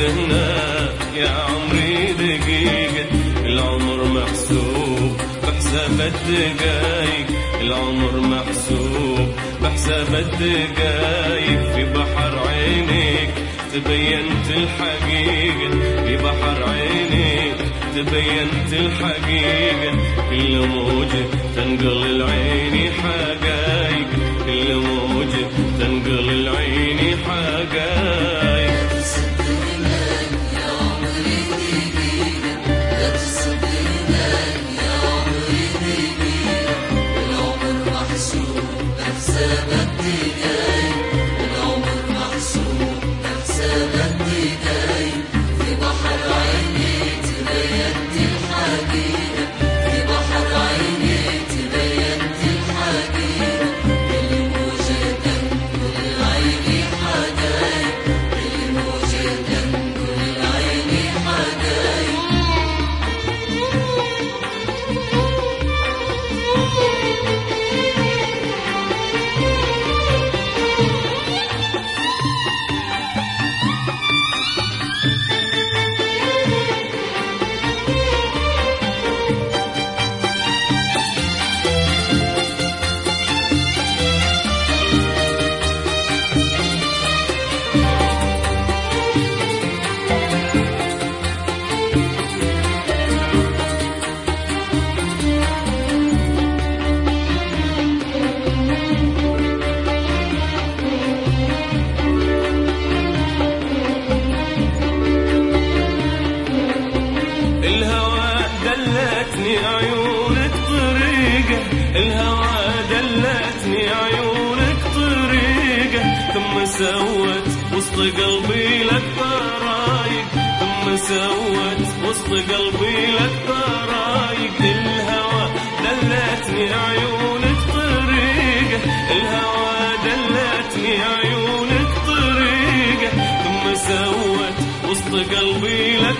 هناك يا عمري دقيقة، العمر محسوب بحساب الدقايق، العمر محسوب بحساب الدقايق. في بحر عينيك تبينت الحقيقة، في بحر عينيك تبينت الحقيقة. كل موجة تنقل العين حقايق، كل موجة تنقل العين حقايق. عيونك طريقة، الهوى دلتني عيونك طريقة، ثم سوت وسط قلبي لك طرايق، ثم سوت وسط قلبي لك طرايق. الهوى دلتني عيونك طريقة، الهوى دلتني عيونك طريقة، ثم سوت وسط قلبي لك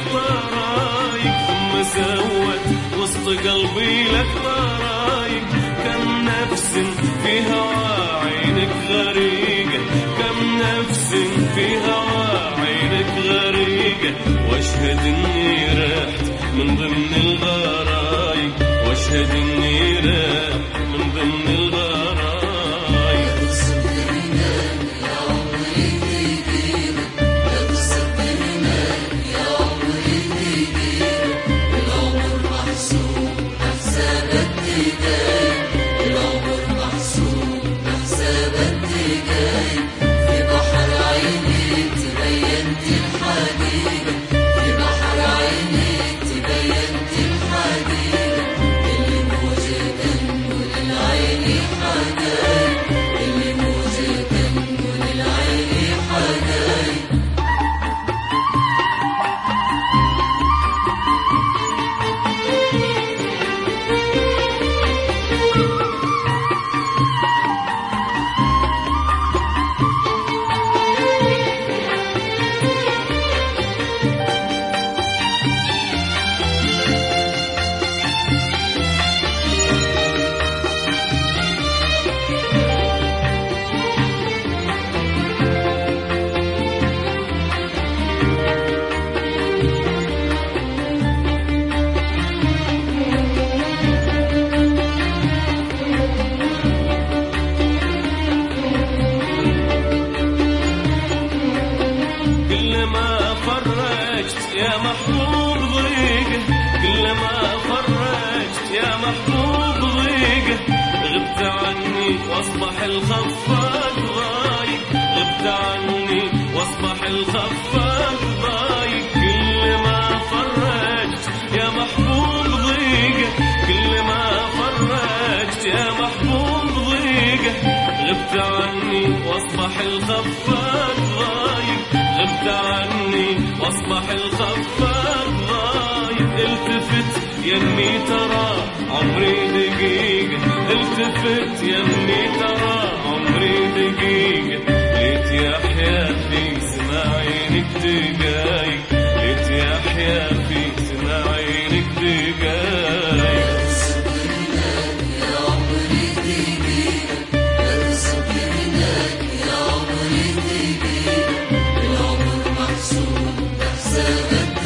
طرايق، ثم سوت وسط قلبي لك طرايق. كم نفس في هوى عينك غريقة، كم نفس في هوى عينك غريقة. واشهد اني رحت من ضمن الغرايق، واشهد اني رحت من ضمن الغرايق. يا محبوب ضيقه، كلما فرجت يا محبوب ضيقه. غبت عني واصبح الخفاق ضايق، غبت عني واصبح الخفاق ضايق. كلما فرجت يا محبوب ضيقه، كلما فرجت يا محبوب ضيقه. غبت عني واصبح الخفاق ضايق، غبت عني واصبح الخفاق ضايق. التفت يمي ترى عمري دقيقة، التفت يمي ترى عمري دقيقة. ليت يحيا في سماع عينك دقايق، ليت يحيا في سماع عينك دقايق.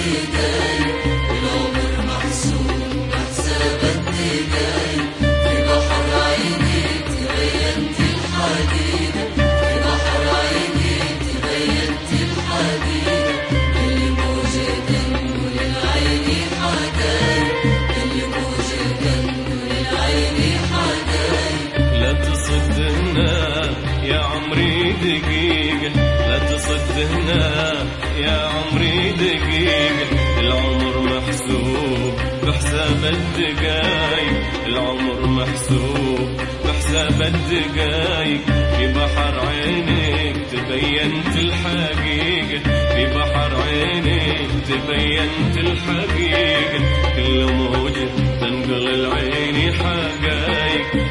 دقايق، العمر محسوب بحساب الدقايق، في بحر عينيك تبينت الحديدة، في بحر عينيك تبينت الحديدة، كل موجة تنقل العين حدايق، كل موجة تنقل العين حدايق. لا تصد هنا يا عمري دقيقة، لا تصد هنا يا عمري دقيقة، العمر محسوب بحساب الدقايق، العمر محسوب بحساب الدقايق، في بحر عينيك تبينت الحقيقة، في بحر عينيك تبينت الحقيقة، كل موجة تنقل العين حقايق.